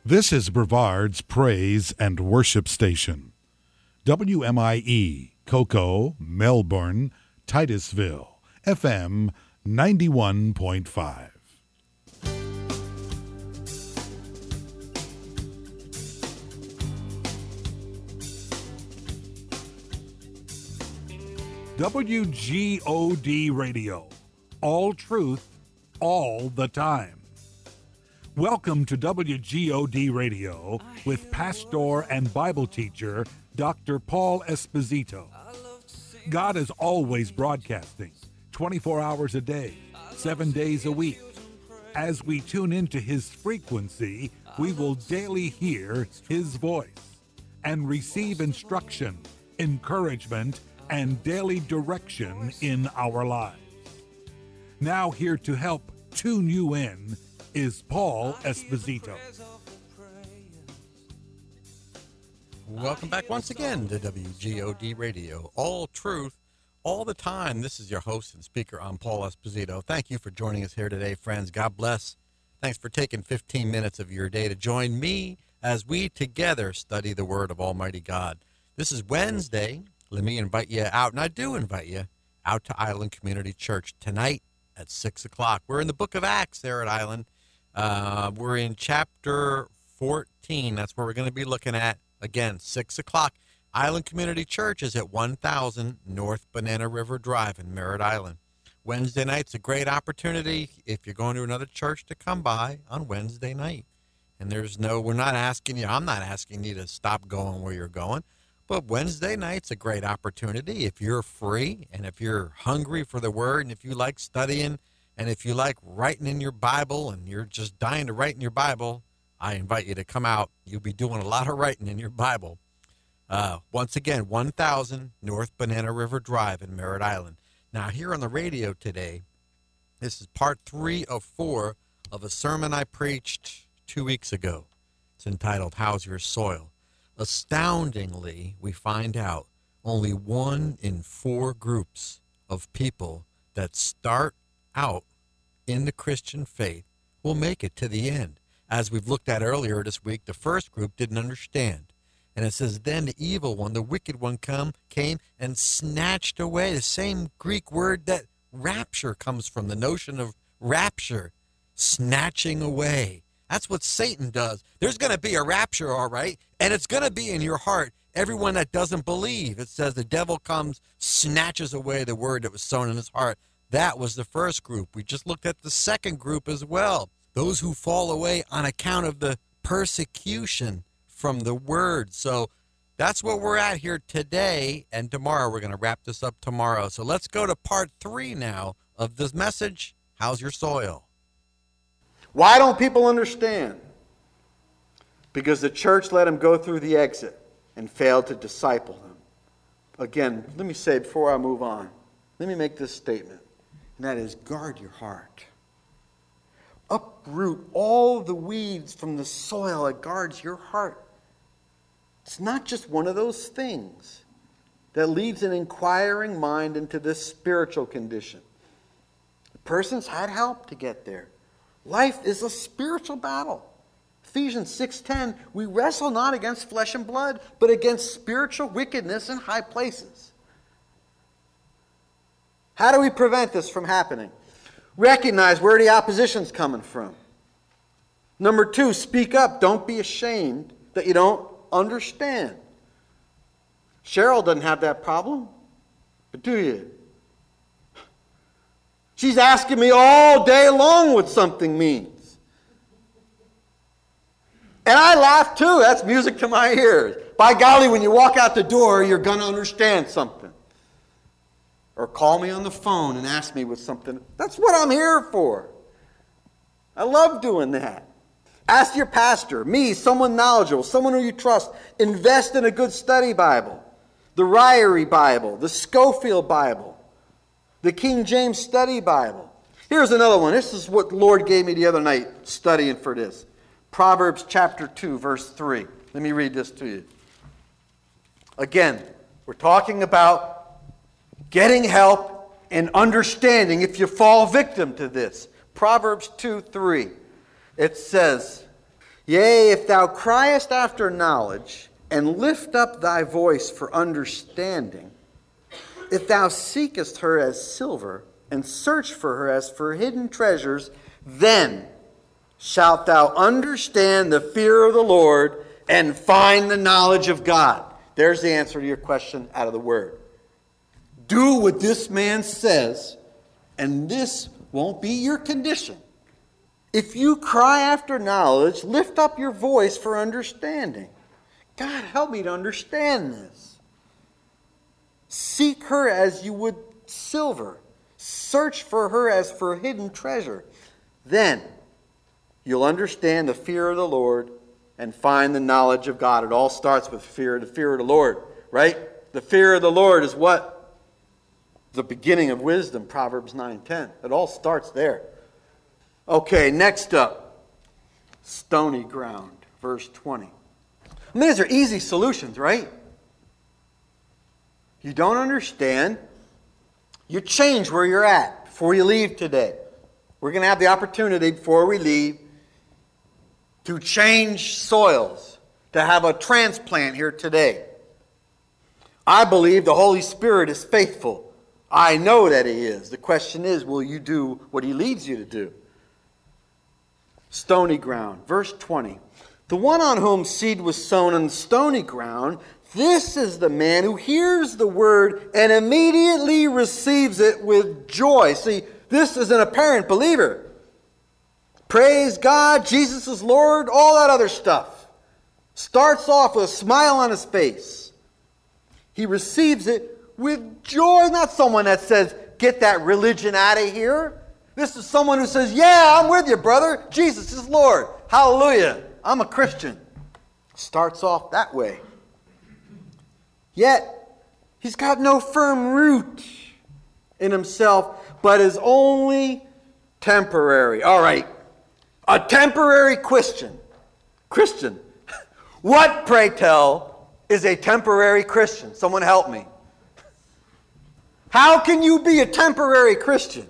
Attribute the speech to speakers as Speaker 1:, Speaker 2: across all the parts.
Speaker 1: This is Brevard's Praise and Worship Station. WMIE, Cocoa, Melbourne, Titusville, FM 91.5. WGOD Radio. All truth, all the time. Welcome to WGOD Radio with pastor and Bible teacher Dr. Paul Esposito. God is always broadcasting 24 hours a day, 7 days a week. As we tune into his frequency, we will daily hear his voice and receive instruction, encouragement, and daily direction in our lives. Now here to help tune you in is Paul Esposito.
Speaker 2: Welcome back once again to WGOD Radio. All truth, all the time. This is your host and speaker, I'm Paul Esposito. Thank you for joining us here today, friends. God bless. Thanks for taking 15 minutes of your day to join me as we together study the Word of Almighty God. This is Wednesday. Let me invite you out, and I do invite you out to Island Community Church tonight at 6 o'clock. We're in the book of Acts there at Island. We're in chapter 14. That's where we're going to be looking at, again, 6 o'clock. Island Community Church is at 1000 North Banana River Drive in Merritt Island. Wednesday night's a great opportunity if you're going to another church to come by on Wednesday night. And we're not asking you, I'm not asking you to stop going where you're going. But Wednesday night's a great opportunity if you're free and if you're hungry for the Word and if you like studying and if you like writing in your Bible and you're just dying to write in your Bible, I invite you to come out. You'll be doing a lot of writing in your Bible. Once again, 1000 North Banana River Drive in Merritt Island. Now, here on the radio today, this is part 3 of 4 of a sermon I preached 2 weeks ago. It's entitled, How's Your Soil? Astoundingly, we find out only 1 in 4 groups of people that start out in the Christian faith will make it to the end. As we've looked at earlier this week, the first group didn't understand. And it says, then the evil one, the wicked one came and snatched away. The same Greek word that rapture comes from, the notion of rapture, snatching away. That's what Satan does. There's going to be a rapture, all right, and it's going to be in your heart. Everyone that doesn't believe, it says the devil comes, snatches away the word that was sown in his heart. That was the first group. We just looked at the second group as well. Those who fall away on account of the persecution from the word. So that's what we're at here today, and tomorrow we're going to wrap this up tomorrow. So let's go to part 3 now of this message, How's Your Soil?
Speaker 3: Why don't people understand? Because the church let them go through the exit and failed to disciple them. Again, let me say before I move on, let me make this statement, and that is, guard your heart. Uproot all the weeds from the soil that guards your heart. It's not just one of those things that leads an inquiring mind into this spiritual condition. The person's had help to get there. Life is a spiritual battle. Ephesians 6:10, we wrestle not against flesh and blood, but against spiritual wickedness in high places. How do we prevent this from happening? Recognize where the opposition's coming from. Number 2, speak up. Don't be ashamed that you don't understand. Cheryl doesn't have that problem, but do you? She's asking me all day long what something means. And I laugh too. That's music to my ears. By golly, when you walk out the door, you're going to understand something. Or call me on the phone and ask me with something. That's what I'm here for. I love doing that. Ask your pastor, me, someone knowledgeable, someone who you trust. Invest in a good study Bible. The Ryrie Bible, the Scofield Bible, the King James Study Bible. Here's another one. This is what the Lord gave me the other night studying for this. Proverbs chapter 2, verse 3. Let me read this to you. Again, we're talking about getting help and understanding if you fall victim to this. Proverbs 2:3. It says, Yea, if thou criest after knowledge, and lift up thy voice for understanding, if thou seekest her as silver, and search for her as for hidden treasures, then shalt thou understand the fear of the Lord, and find the knowledge of God. There's the answer to your question out of the Word. Do what this man says, and this won't be your condition. If you cry after knowledge, lift up your voice for understanding. God, help me to understand this. Seek her as you would silver. Search for her as for hidden treasure. Then you'll understand the fear of the Lord and find the knowledge of God. It all starts with fear, the fear of the Lord, right? The fear of the Lord is what? The beginning of wisdom, Proverbs 9:10. It all starts there. Okay, next up, stony ground, verse 20. I mean, these are easy solutions, right? You don't understand, you change where you're at before you leave today. We're going to have the opportunity before we leave to change soils, to have a transplant here today. I believe the Holy Spirit is faithful. I know that He is. The question is, will you do what He leads you to do? Stony ground, verse 20. The one on whom seed was sown on stony ground, this is the man who hears the word and immediately receives it with joy. See, this is an apparent believer. Praise God, Jesus is Lord, all that other stuff. Starts off with a smile on his face. He receives it with joy. Not someone that says, get that religion out of here. This is someone who says, yeah, I'm with you, brother. Jesus is Lord. Hallelujah. I'm a Christian. Starts off that way. Yet, he's got no firm root in himself, but is only temporary. All right. A temporary Christian. Christian. What, pray tell, is a temporary Christian? Someone help me. How can you be a temporary Christian?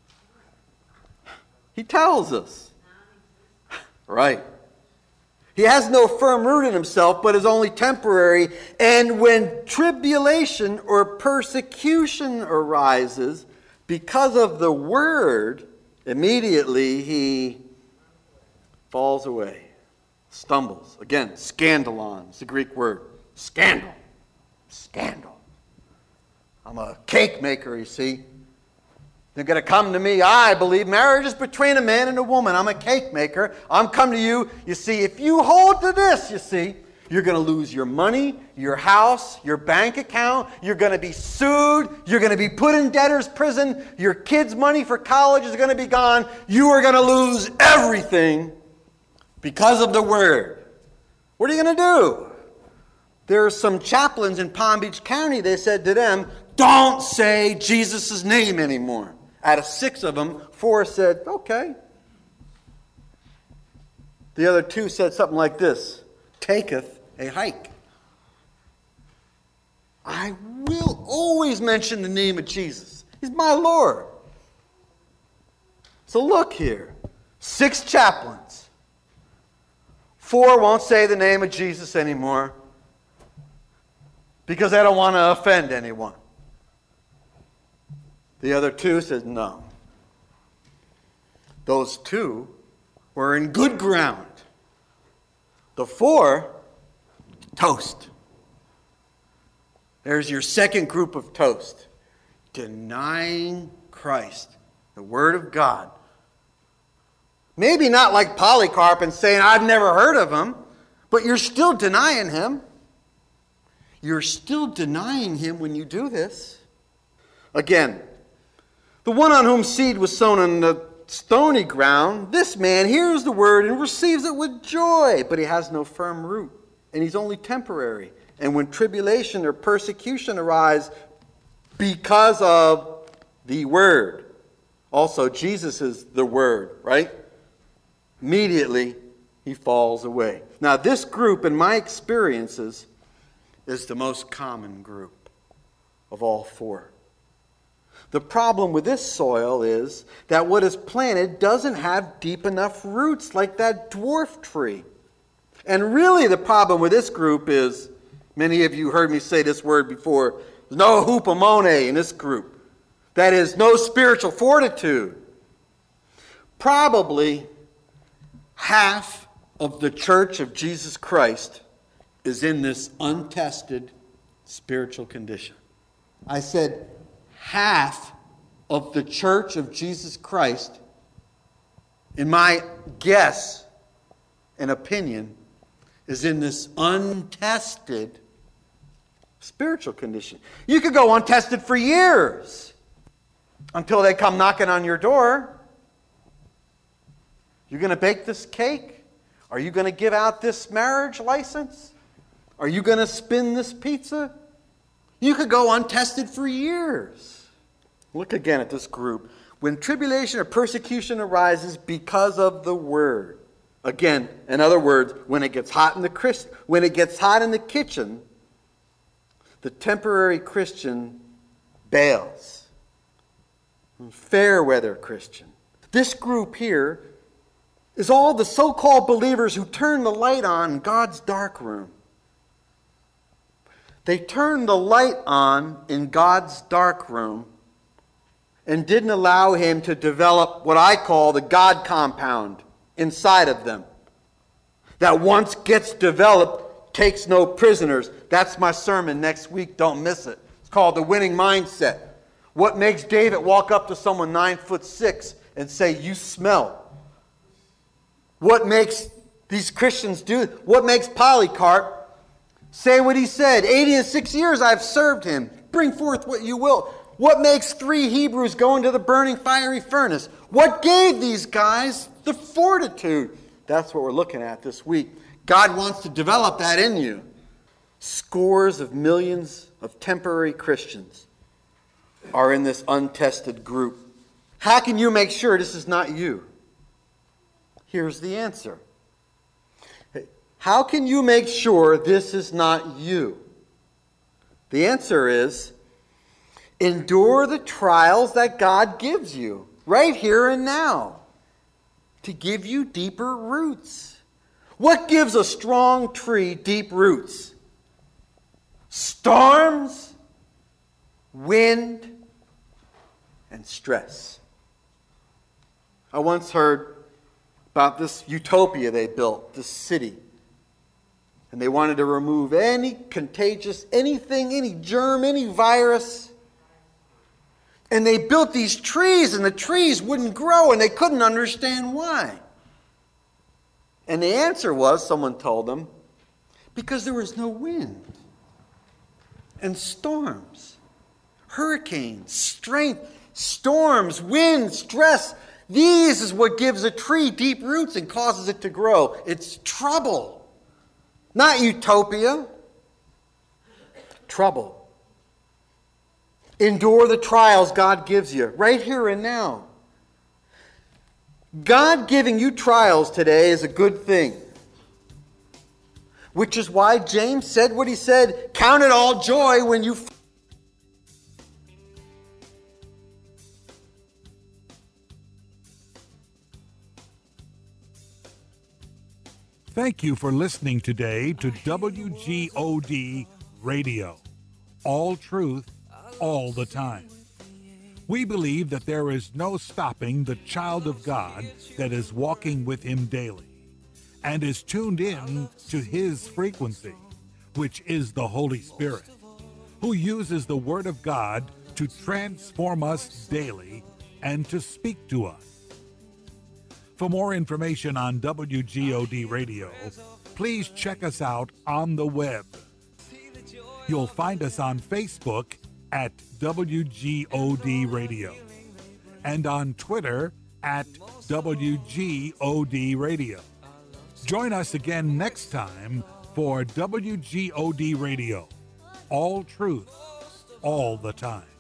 Speaker 3: He tells us. Right. He has no firm root in himself, but is only temporary. And when tribulation or persecution arises because of the word, immediately he falls away, stumbles. Again, scandalon is the Greek word. Scandal. Scandal. I'm a cake maker, you see. They're going to come to me. I believe marriage is between a man and a woman. I'm a cake maker. I'm come to you. You see, if you hold to this, you see, you're going to lose your money, your house, your bank account. You're going to be sued. You're going to be put in debtor's prison. Your kids' money for college is going to be gone. You are going to lose everything because of the word. What are you going to do? There are some chaplains in Palm Beach County. They said to them, don't say Jesus' name anymore. Out of 6 of them, 4 said, okay. The other 2 said something like this, taketh a hike. I will always mention the name of Jesus. He's my Lord. So look here. 6 chaplains. 4 won't say the name of Jesus anymore because they don't want to offend anyone. The other 2 said no. Those 2 were in good ground. The 4, toast. There's your second group of toast. Denying Christ, the Word of God. Maybe not like Polycarp and saying, I've never heard of him, but you're still denying him. You're still denying him when you do this. Again, the one on whom seed was sown on the stony ground, this man hears the word and receives it with joy, but he has no firm root, and he's only temporary. And when tribulation or persecution arise because of the word, also Jesus is the word, right? Immediately he falls away. Now this group, in my experiences, is the most common group of all 4. The problem with this soil is that what is planted doesn't have deep enough roots like that dwarf tree. And really the problem with this group is, many of you heard me say this word before, there's no hupomone in this group. That is, no spiritual fortitude. Probably half of the church of Jesus Christ is in this untested spiritual condition. I said half of the church of Jesus Christ, in my guess and opinion, is in this untested spiritual condition. You could go untested for years until they come knocking on your door. You're going to bake this cake? Are you going to give out this marriage license? Are you going to spin this pizza? You could go untested for years. Look again at this group. When tribulation or persecution arises because of the word. Again, in other words, when it gets hot in the kitchen, the temporary Christian bails. Fair weather Christian. This group here is all the so-called believers who turn the light on in God's dark room. They turned the light on in God's dark room and didn't allow Him to develop what I call the God compound inside of them. That once gets developed, takes no prisoners. That's my sermon next week. Don't miss it. It's called The Winning Mindset. What makes David walk up to someone 9'6" and say, "You smell"? What makes these Christians do? What makes Polycarp say what he said? 86 years I've served him. Bring forth what you will. What makes 3 Hebrews go into the burning fiery furnace? What gave these guys the fortitude? That's what we're looking at this week. God wants to develop that in you. Scores of millions of temporary Christians are in this untested group. How can you make sure this is not you? Here's the answer. How can you make sure this is not you? The answer is, endure the trials that God gives you, right here and now, to give you deeper roots. What gives a strong tree deep roots? Storms, wind, and stress. I once heard about this utopia they built, this city. And they wanted to remove any contagious, anything, any germ, any virus. And they built these trees, and the trees wouldn't grow, and they couldn't understand why. And the answer was, someone told them, because there was no wind. And storms, hurricanes, strength, storms, wind, stress. These is what gives a tree deep roots and causes it to grow. It's trouble. Not utopia. Trouble. Endure the trials God gives you, right here and now. God giving you trials today is a good thing. Which is why James said what he said, count it all joy when you...
Speaker 1: Thank you for listening today to WGOD Radio. All truth, all the time. We believe that there is no stopping the child of God that is walking with Him daily and is tuned in to His frequency, which is the Holy Spirit, who uses the Word of God to transform us daily and to speak to us. For more information on WGOD Radio, please check us out on the web. You'll find us on Facebook at WGOD Radio and on Twitter at WGOD Radio. Join us again next time for WGOD Radio. All truth, all the time.